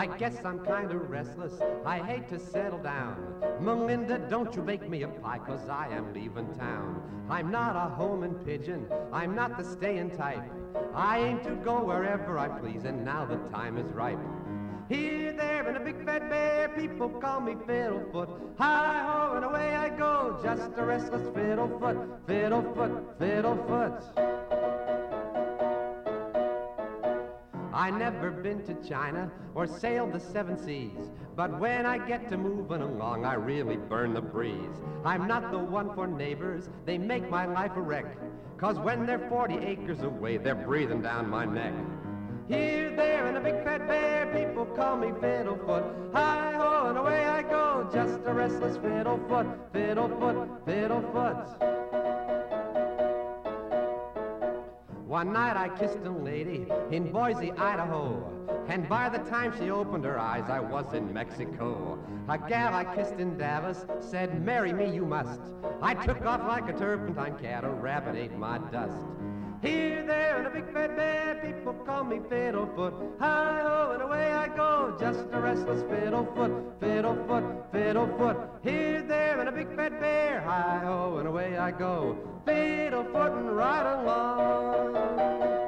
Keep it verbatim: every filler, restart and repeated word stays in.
I guess I'm kinda restless, I hate to settle down. Melinda, don't you bake me a pie, 'cause I am leaving town. I'm not a homing pigeon, I'm not the staying type. I aim to go wherever I please, and now the time is ripe. Here, there, and a big fat bear, people call me Fiddlefoot. Hi-ho, and away I go, just a restless Fiddlefoot, Fiddlefoot, Fiddlefoot. I never been to China or sailed the seven seas, but when I get to moving along, I really burn the breeze. I'm not the one for neighbors, they make my life a wreck, 'cause when they're forty acres away, they're breathing down my neck. Here, there, and a big fat bear, people call me Fiddlefoot. Hi-ho, and away I go, just a restless Fiddlefoot, Fiddlefoot, Fiddlefoot. One night I kissed a lady in Boise, Idaho, and by the time she opened her eyes, I was in Mexico. A gal I kissed in Dallas said, marry me you must. I took off like a turpentine cat, a rabbit ate my dust. Here, there, and a big fat bear, people call me Fiddlefoot. Hi-ho, and away I go, just a restless Fiddlefoot, Fiddlefoot, Fiddlefoot. Here, there, and a big fat bear, hi-ho, and away I go, Fiddlefootin' right along.